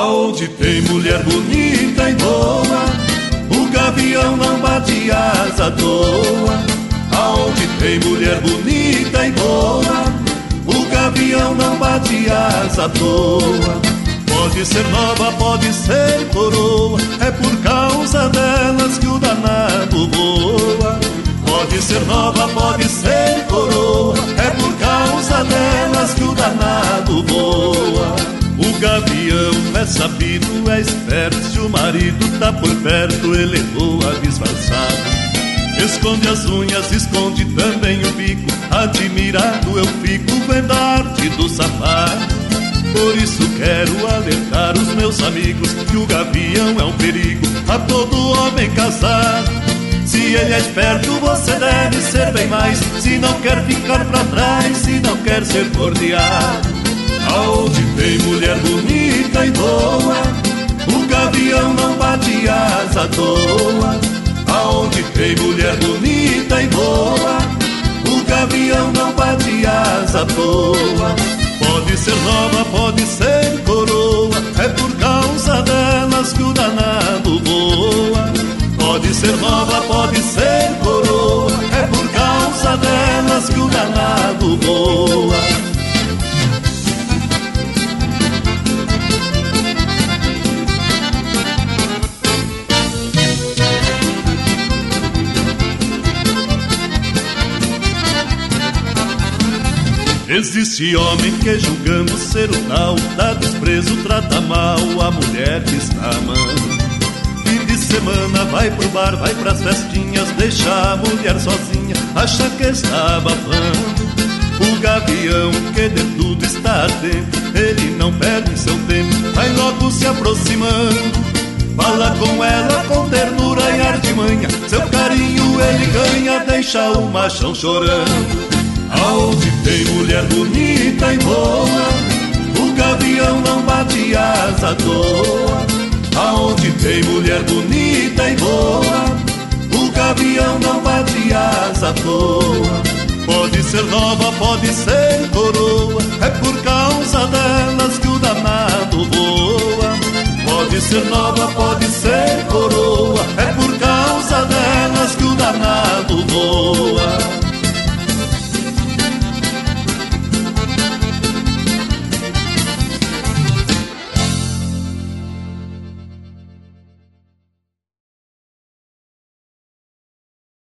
Aonde tem mulher bonita e boa, o gavião não bate asa à toa. Aonde tem mulher bonita e boa, o gavião não bate asa à toa. Pode ser nova, pode ser coroa, é por causa delas que o danado voa. Pode ser nova, pode ser coroa, é por causa delas que o danado voa. O gavião é sabido, é esperto, se o marido tá por perto, ele voa disfarçado. Esconde as unhas, esconde também o bico, admirado eu fico vendo a arte do safado. Por isso quero alertar os meus amigos que o gavião é um perigo a todo homem casado. Se ele é esperto, você deve ser bem mais, se não quer ficar pra trás, se não quer ser cordiado. Aonde tem mulher bonita e boa, o gavião não bate asa à toa. Aonde tem mulher bonita e boa, o gavião não bate asa à toa. Pode ser nova, pode ser coroa, é por causa delas que o danado voa. Pode ser nova, pode ser coroa, é por causa delas que o danado voa. Existe homem que julgando ser o tal, dá desprezo, trata mal a mulher que está amando. Fim de semana vai pro bar, vai pras festinhas, deixa a mulher sozinha, acha que está abafando. O gavião que de tudo está atento, ele não perde seu tempo, vai logo se aproximando. Fala com ela com ternura e artimanha, seu carinho ele ganha, deixa o machão chorando. Aonde tem mulher bonita e boa, o gavião não bate asa à toa. Aonde tem mulher bonita e boa, o gavião não bate asa à toa. Pode ser nova, pode ser